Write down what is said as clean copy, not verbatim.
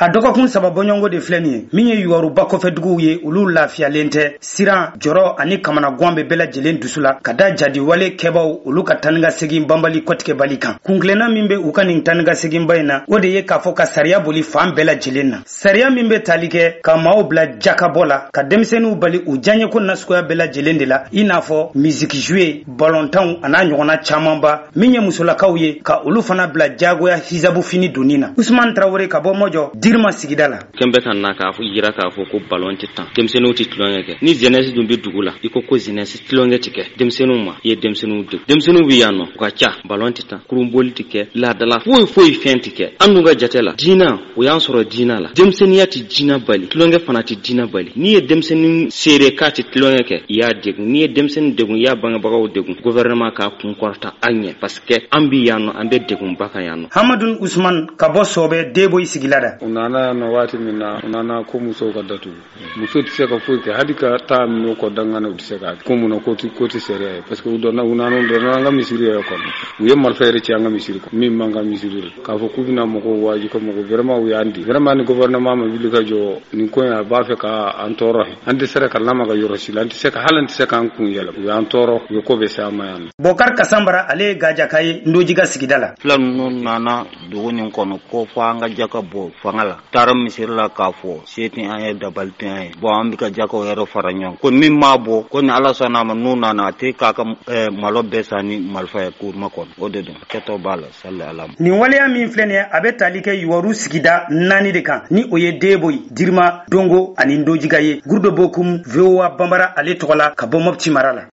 a dɔgɔkun saba bɔɲɔgɔnko de filɛ nin ye min ye yuwaruba kɔfɛduguw ye olu lafiyalen tɛ siran jɔrɔ ani kamanagan bɛ bɛɛ lajɛlen dusu la ka da jadiwale kɛbaw olu ka tani ka segin banbali kɔtigɛbali kan kunkilenna min bɛ u ka nin tani ka seginba in na o de ye k'a fɔ ka sariya boli fan bɛɛ lajɛlen na sariya min bɛ tali kɛ ka maaw bila jakabɔ la ka denmisɛnninw bali u diyaɲeko nasuguya bɛɛ lajɛlen de la i n'a fɔ misiki jouer balɔntanw a n'a ɲɔgɔnna camanba min ye musolakaw ye ka olu fana bila jagoya hijabu fini donni na Usman Traore ka bɔ Mɔjɔ Dirima sigida la kɛmɛ ka na k'a fɔ yira k'a fɔ ko ballon tɛ tan denmisɛnninw tɛ tulonkɛ kɛ ni jeunesse dun bɛ dugu la i ko jeunesse tulonkɛ tɛ kɛ denmisɛnninw ma i ye denmisɛnninw deg denmisɛnninw bɛ yan nɔ u ka ca ballon tɛ tan kurunboli tɛ kɛ laadala foyi fɛn tɛ kɛ an dun ka jate la diina o y'an sɔrɔ diina la denmisɛnninya tɛ diina bali tulonkɛ fana tɛ diina bali n'i ye denmisɛnnin seere k'a tɛ tulonkɛ kɛ i y'a degun n'i ye denmisɛnnin degun i y'a bangebagaw degun gouvernement k'a kun kɔrɔta an ɲɛ parce que an bɛ yan nɔ an bɛ degunba kan yan nɔ Hamadun Usman ka bɔ Sɔbɛ Deboyi sigila da u nana yan waati min na u nana ko musow ka datugu muso tɛ se ka foyi kɛ hali ka taa minnu kɔ dangana u tɛ se k'a ko mun na ko tɛ sariya ye parce que u nana an ka misiri yɛrɛ kɔnɔ u ye marifa yɛrɛ ci an ka misiri kɔnɔ min man ka misiri ye k'a fɔ k'u bɛna mɔgɔw waaji ka mɔgɔ vraiment u y'an di vraiment ni gouvernement ma wuli ka jɔ nin ko in a b'a fɛ ka an tɔɔrɔ an tɛ se ka lamaga yɔrɔ si la an tɛ se ka hali an tɛ se k'an kun yɛlɛ u y'an tɔɔrɔ u ye ko bɛ se an ma yan Bokar Kasambara ale ye Gajaka ye Ndojiga sigida la fila ninnu nana dugu nin kɔnɔ ko fɔ an ka jaka bɔ fanga la taara misiri la k'a fɔ se tɛ an ye dabali tɛ an ye bon an bɛ ka jakaw yɛrɛ fara ɲɔgɔn ko min m'a bɔ ko ni ala sɔnna a ma n'u nana a tɛ k'a ka malo bɛɛ san ni marifa ye kuruma kɔnɔ o de don kɛtɔ b'a la sali ala ma nin waleya min filɛ nin ye a bɛ tali kɛ Yuwaru sigida 4 de kan ni o ye Deboyi Dirima Dongo ani Ndojiga ye Gurdo Bokum VOA Bambara ale tɔgɔ la ka bɔ Mopti mara la